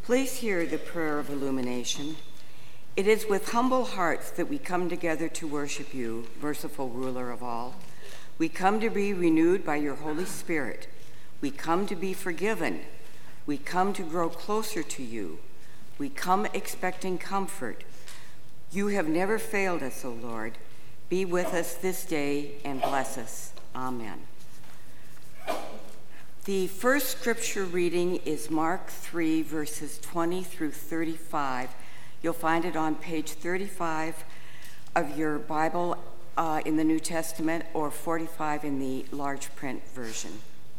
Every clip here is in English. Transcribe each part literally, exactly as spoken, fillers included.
Please hear the prayer of illumination. It is with humble hearts that we come together to worship you, merciful ruler of all. We come to be renewed by your Holy Spirit. We come to be forgiven. We come to grow closer to you. We come expecting comfort. You have never failed us, O Lord. Be with us this day and bless us. Amen. The first scripture reading is Mark three, verses twenty through thirty-five. You'll find it on page thirty-five of your Bible uh, in the New Testament, or forty-five in the large print version.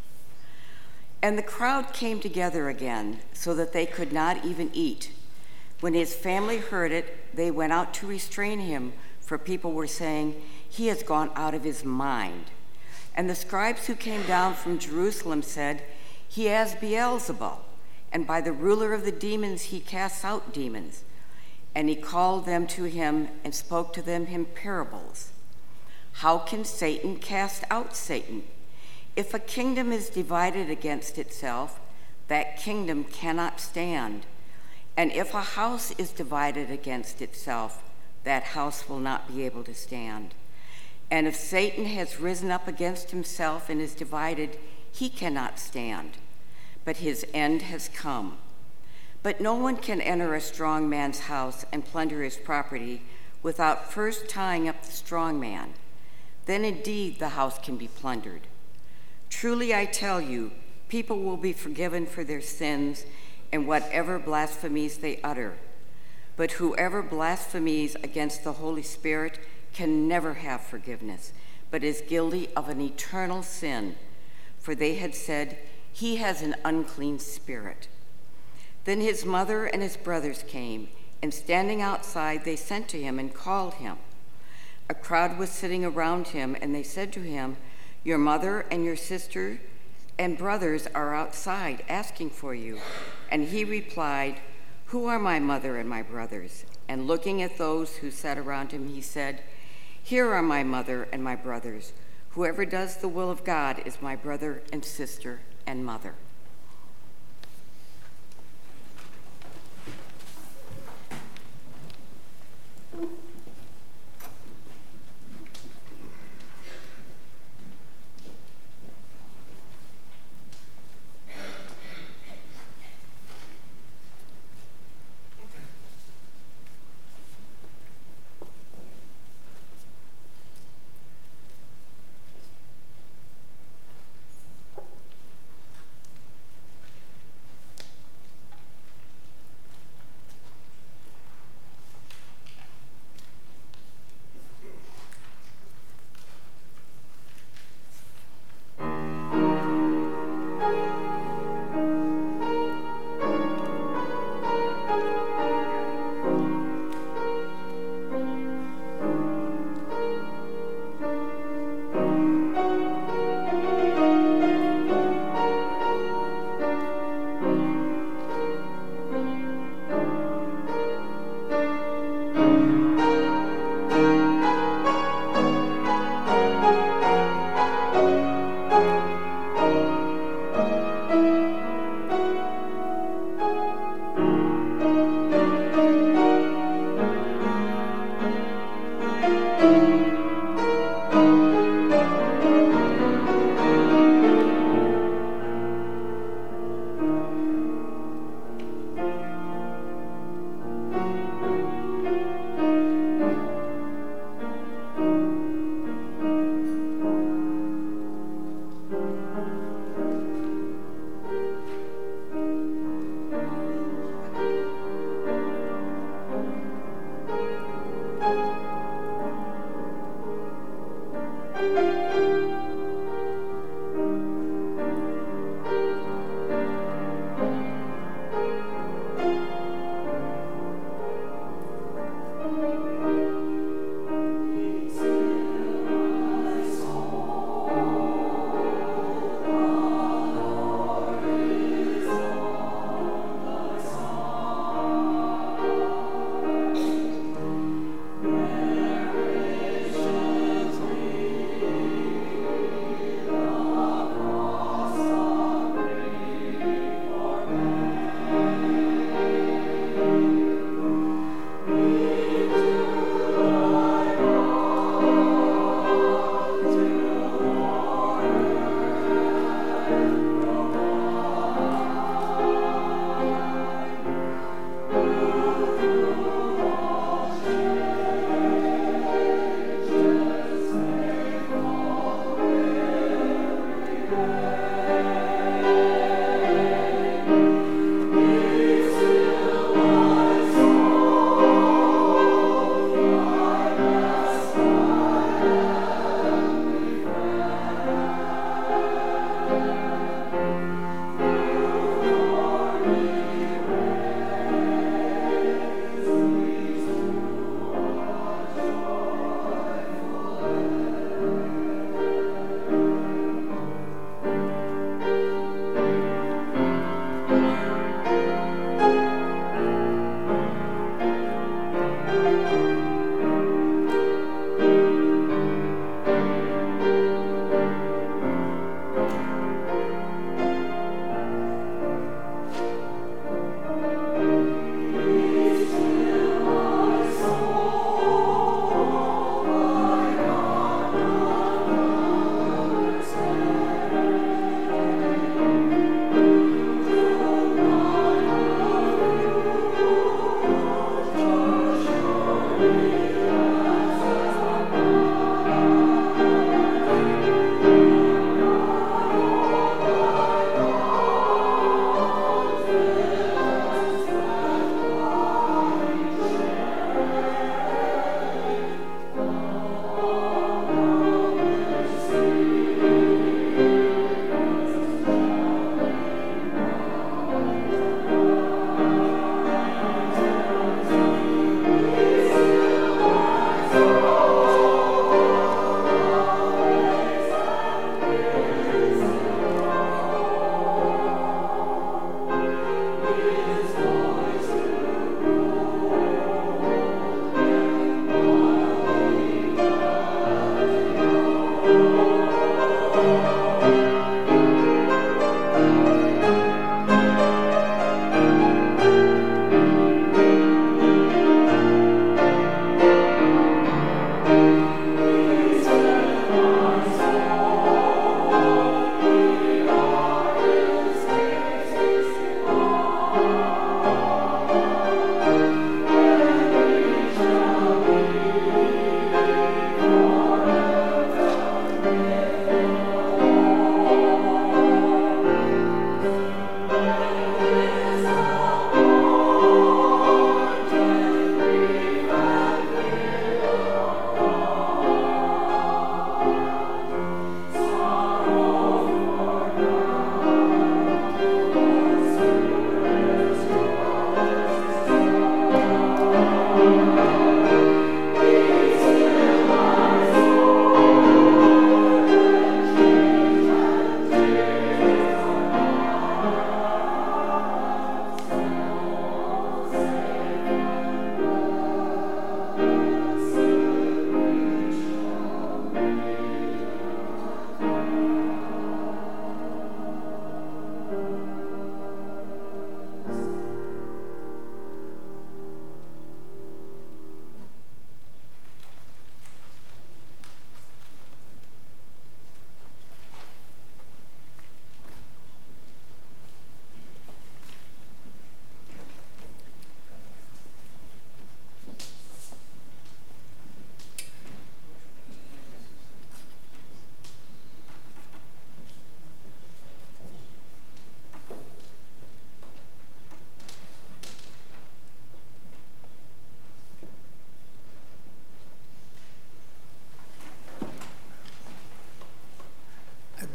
And the crowd came together again, so that they could not even eat. When his family heard it, they went out to restrain him, for people were saying, "He has gone out of his mind." And the scribes who came down from Jerusalem said, "He has Beelzebul, and by the ruler of the demons he casts out demons." And he called them to him and spoke to them in parables. "How can Satan cast out Satan? If a kingdom is divided against itself, that kingdom cannot stand. And if a house is divided against itself, that house will not be able to stand. And if Satan has risen up against himself and is divided, he cannot stand, but his end has come. But no one can enter a strong man's house and plunder his property without first tying up the strong man. Then indeed the house can be plundered. Truly I tell you, people will be forgiven for their sins and whatever blasphemies they utter. But whoever blasphemes against the Holy Spirit can never have forgiveness, but is guilty of an eternal sin. For they had said, 'He has an unclean spirit.' Then his mother and his brothers came, and standing outside, they sent to him and called him. A crowd was sitting around him, and they said to him, 'Your mother and your sister and brothers are outside asking for you.' And he replied, 'Who are my mother and my brothers?' And looking at those who sat around him, he said, 'Here are my mother and my brothers. Whoever does the will of God is my brother and sister and mother.'"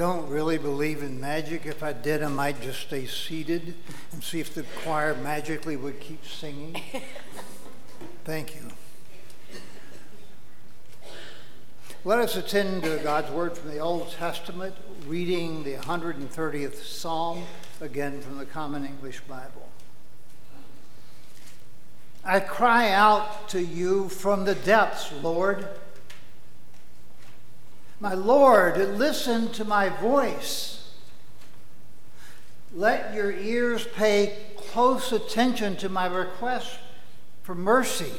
don't really believe in magic. If I did, I might just stay seated and see if the choir magically would keep singing. Thank you. Let us attend to God's word from the Old Testament, reading the one hundred thirtieth Psalm, again from the Common English Bible. I cry out to you from the depths, Lord. My Lord, listen to my voice. Let your ears pay close attention to my request for mercy.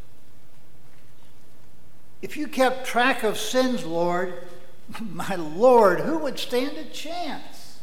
If you kept track of sins, Lord, my Lord, who would stand a chance?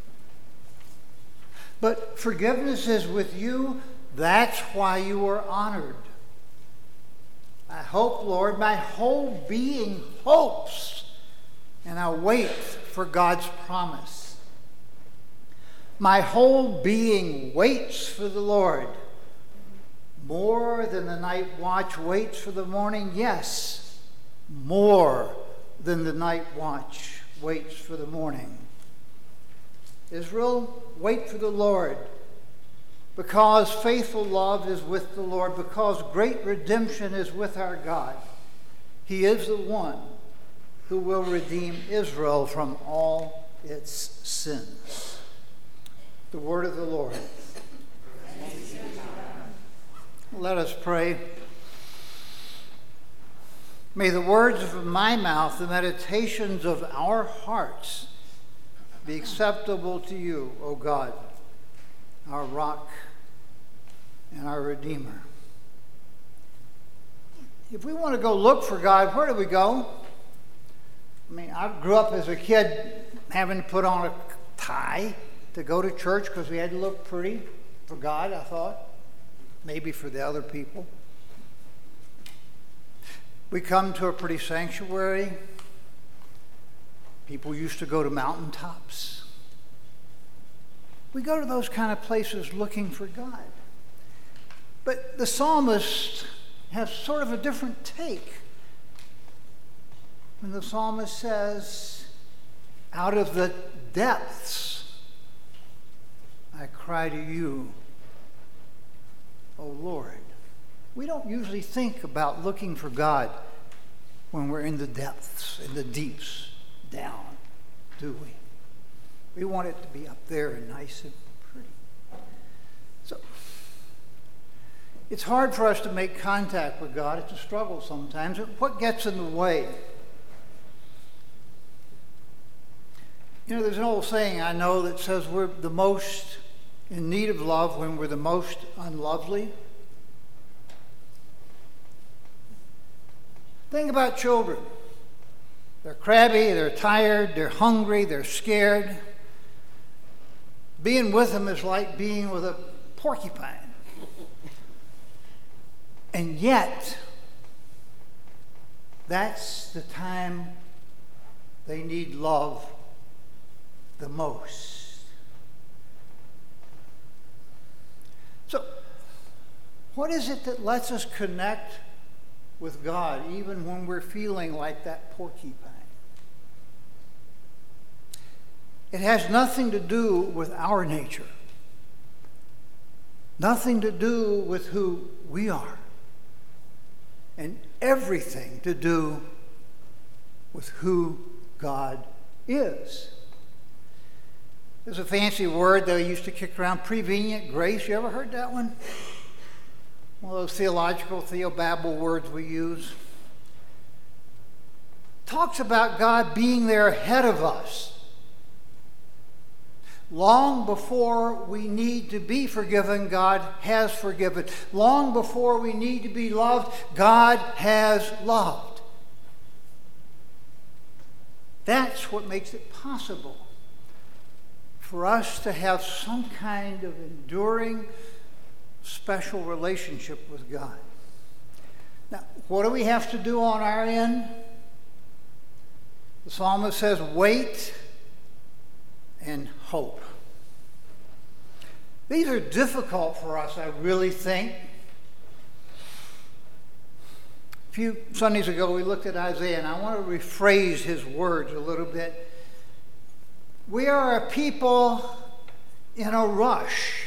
But forgiveness is with you. That's why you are honored. I hope, Lord, my whole being hopes, and I wait for God's promise. My whole being waits for the Lord. More than the night watch waits for the morning, yes, more than the night watch waits for the morning. Israel, wait for the Lord, because faithful love is with the Lord, because great redemption is with our God. He is the one who will redeem Israel from all its sins. The word of the Lord. Let us pray. May the words of my mouth, the meditations of our hearts, be acceptable to you, O God, our rock and our Redeemer. If we want to go look for God, where do we go? I mean, I grew up as a kid having to put on a tie to go to church because we had to look pretty for God, I thought. Maybe for the other people. We come to a pretty sanctuary. People used to go to mountaintops. We go to those kind of places looking for God. But the psalmist has sort of a different take. When the psalmist says, out of the depths, I cry to you, O Lord. We don't usually think about looking for God when we're in the depths, in the deeps, down, do we? We want it to be up there and nice and pretty. So, it's hard for us to make contact with God. It's a struggle sometimes. What gets in the way? You know, there's an old saying I know that says we're the most in need of love when we're the most unlovely. Think about children. They're crabby, they're tired, they're hungry, they're scared. Being with them is like being with a porcupine. And yet, that's the time they need love the most. So, what is it that lets us connect with God even when we're feeling like that porcupine? It has nothing to do with our nature, nothing to do with who we are, and everything to do with who God is. There's a fancy word that I used to kick around, prevenient grace. You ever heard that one? One of those theological, theobabble words we use. Talks about God being there ahead of us. Long before we need to be forgiven, God has forgiven. Long before we need to be loved, God has loved. That's what makes it possible for us to have some kind of enduring, special relationship with God. Now, what do we have to do on our end? The psalmist says, wait and hope. These are difficult for us, I really think. A few Sundays ago, we looked at Isaiah, and I want to rephrase his words a little bit. We are a people in a rush.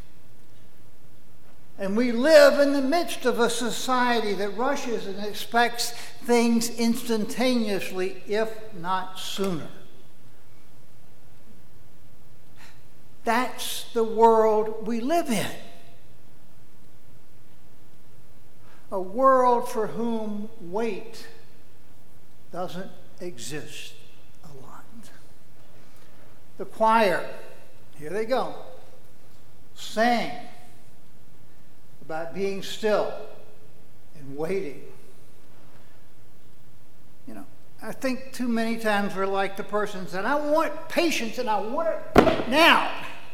And we live in the midst of a society that rushes and expects things instantaneously, if not sooner. That's the world we live in. A world for whom wait doesn't exist a lot. The choir, here they go, sang about being still and waiting. You know, I think too many times we're like the person said, I want patience and I want it now.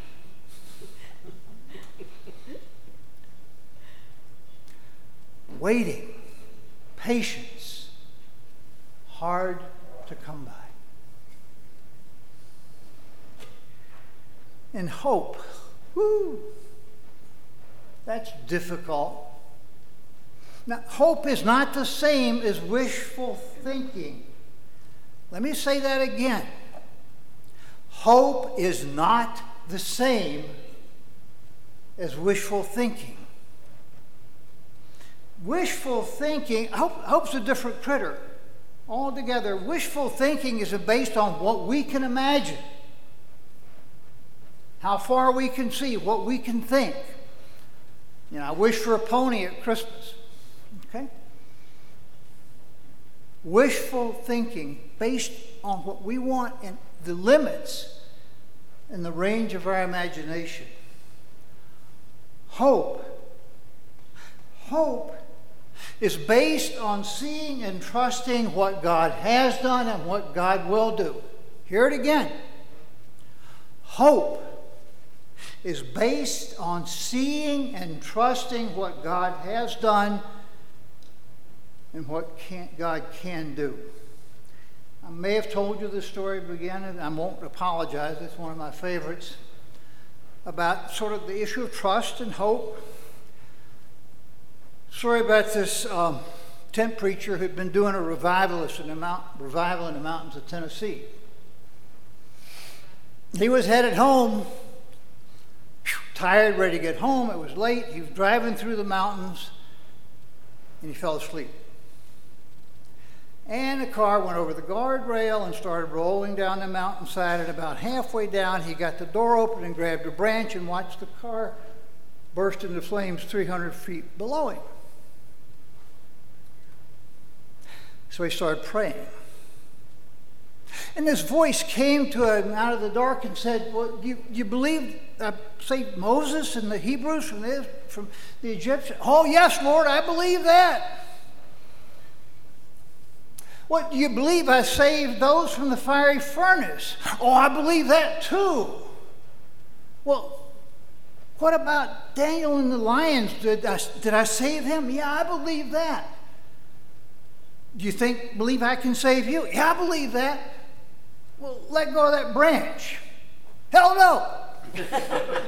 Waiting, patience, hard to come by. And hope, whoo, that's difficult. Now, hope is not the same as wishful thinking. Let me say that again. Hope is not the same as wishful thinking. Wishful thinking, hope, hope's a different critter altogether. Wishful thinking is based on what we can imagine, how far we can see, what we can think. You know, I wish for a pony at Christmas. Okay? Wishful thinking based on what we want and the limits and the range of our imagination. Hope. Hope is based on seeing and trusting what God has done and what God will do. Hear it again. Hope is based on seeing and trusting what God has done and what can, God can do. I may have told you this story again, and I won't apologize. It's one of my favorites, about sort of the issue of trust and hope. Story about this um, tent preacher who'd been doing a revivalist in the mount, revival in the mountains of Tennessee. He was headed home, tired, ready to get home. It was late. He was driving through the mountains, and he fell asleep. And the car went over the guardrail and started rolling down the mountainside. And about halfway down, he got the door open and grabbed a branch and watched the car burst into flames three hundred feet below him. So he started praying. And this voice came to him out of the dark and said, well, do you, do you believe, uh, say, Moses and the Hebrews from the, from the Egyptians? Oh, yes, Lord, I believe that. What, do you believe I saved those from the fiery furnace? Oh, I believe that too. Well, what about Daniel and the lions? Did I, did I save him? Yeah, I believe that. Do you think, believe I can save you? Yeah, I believe that. Well, let go of that branch. Hell no. I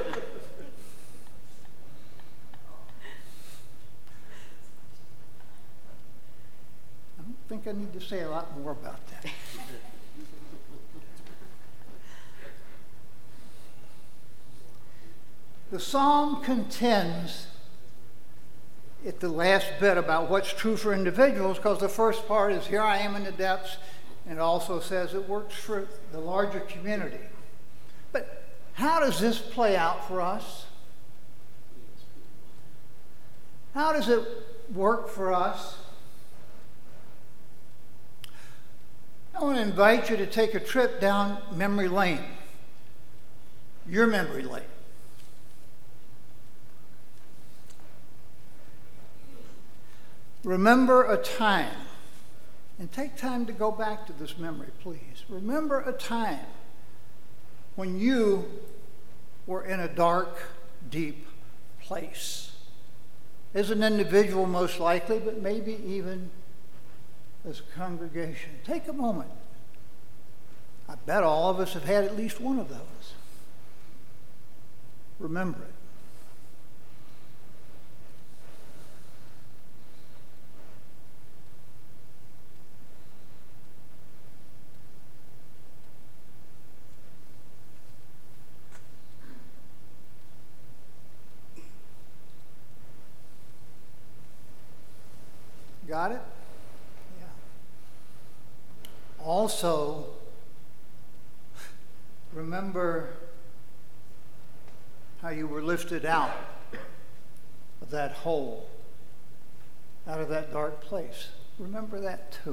don't think I need to say a lot more about that. The psalm contends at the last bit about what's true for individuals, because the first part is, here I am in the depths, and it also says it works for the larger community. But how does this play out for us? How does it work for us? I want to invite you to take a trip down memory lane, your memory lane. Remember a time, and take time to go back to this memory, please. Remember a time when you were in a dark, deep place. As an individual, most likely, but maybe even as a congregation. Take a moment. I bet all of us have had at least one of those. Remember it. got it? Yeah. Also, remember how you were lifted out of that hole, out of that dark place. Remember that too.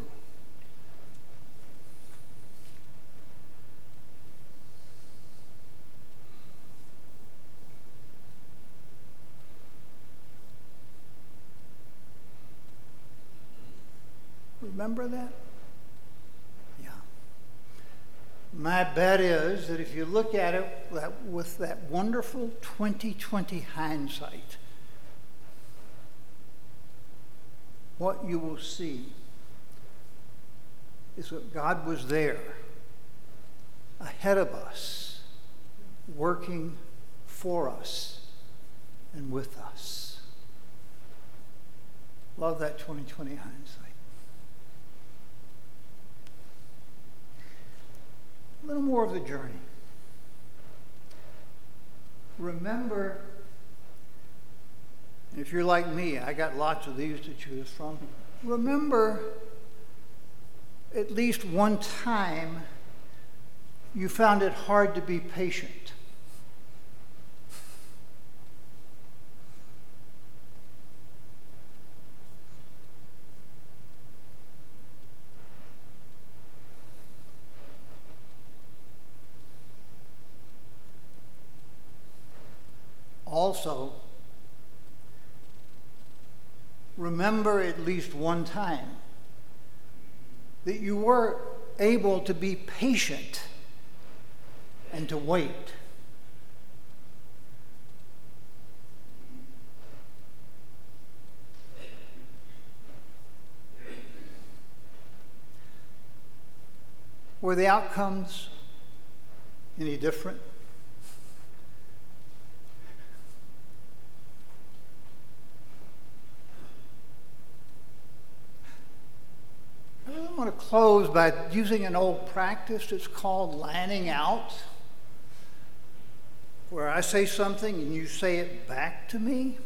Remember that? Yeah. My bet is that if you look at it that with that wonderful twenty twenty hindsight, what you will see is that God was there, ahead of us, working for us and with us. Love that twenty twenty hindsight. A little more of the journey. Remember, if you're like me, I got lots of these to choose from. Remember, at least one time, you found it hard to be patient. Also, remember at least one time that you were able to be patient and to wait. Were the outcomes any different? I want to close by using an old practice. It's called lining out, where I say something and you say it back to me.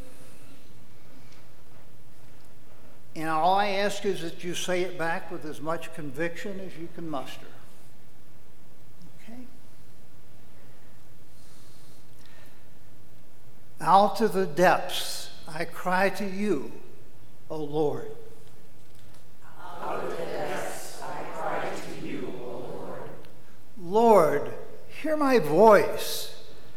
And all I ask is that you say it back with as much conviction as you can muster. Okay? Out of the depths I cry to you, O Lord. Out of the depths I cry to you, O Lord. Lord, hear my voice.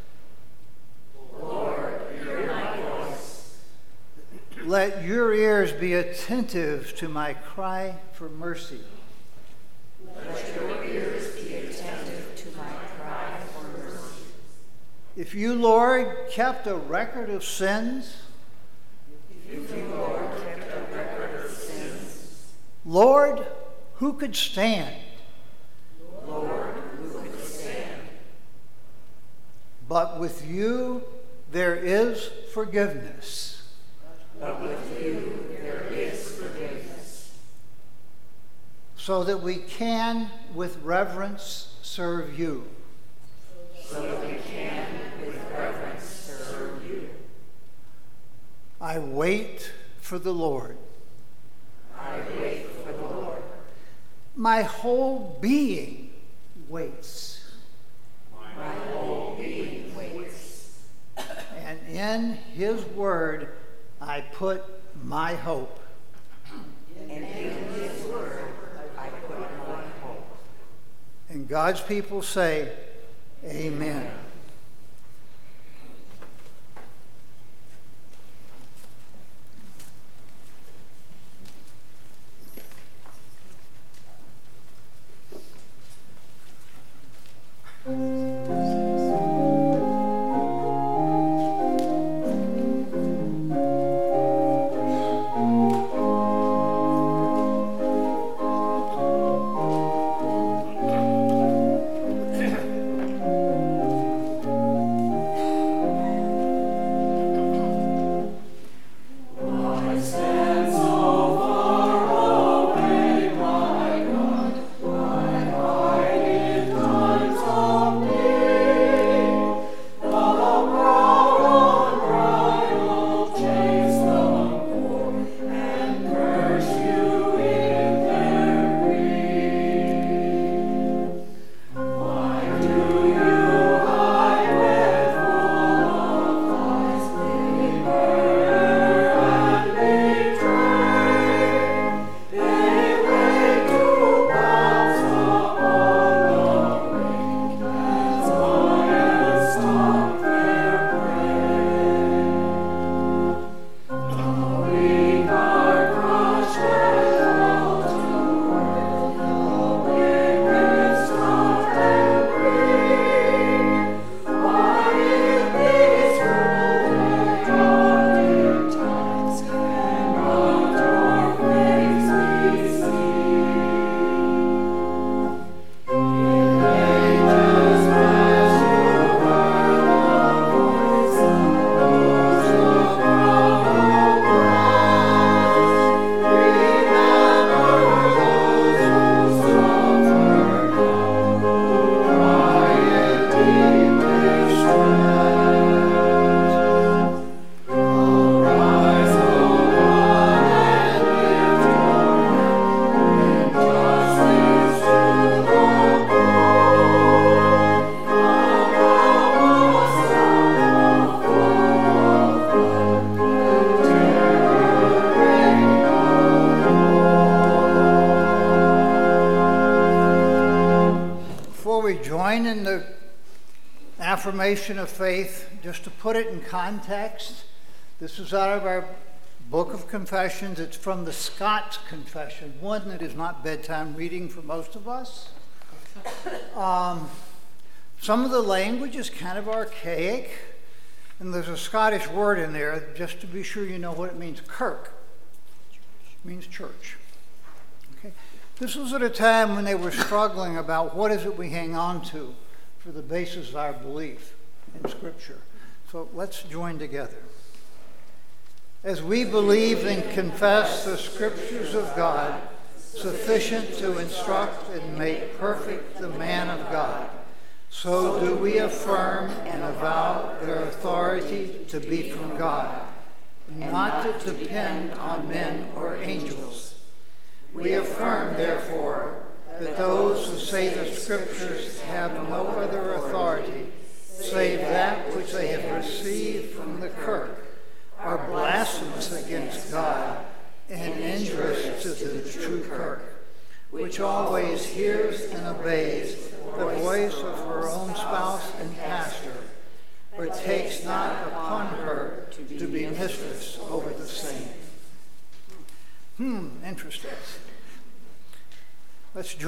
Lord, hear my voice. Let your ears be attentive to my cry for mercy. Let your ears be attentive to my cry for mercy. If you, Lord, kept a record of sins, If you, Lord, kept a record of sins, Lord, who could stand? Lord, who could stand? But with you there is forgiveness. But with you there is forgiveness. So that we can, with reverence, serve you. So that we can, with reverence, serve you. I wait for the Lord. I wait for the Lord. My whole being waits. My whole being waits. And in his word I put my hope. And in his word I put my hope. And God's people say, Amen. affirmation of faith, just to put it in context, this is out of our Book of Confessions. It's from the Scots Confession, one that is not bedtime reading for most of us. Um, some of the language is kind of archaic, and there's a Scottish word in there, just to be sure you know what it means. Kirk means church. Okay? This was at a time when they were struggling about what is it we hang on to for the basis of our belief in Scripture. So let's join together. As we believe and confess the Scriptures of God, sufficient to instruct and make perfect the man of God, so do we affirm and avow their authority to be from God, not to depend on men or angels. We affirm, therefore, that those who say the Scriptures have no other authority save that which they have received from the Kirk are blasphemous against God and injurious to the true Kirk, which always hears and obeys the voice of her own spouse and pastor, but takes not upon her to be mistress over the same. Hmm, interesting. Let's join.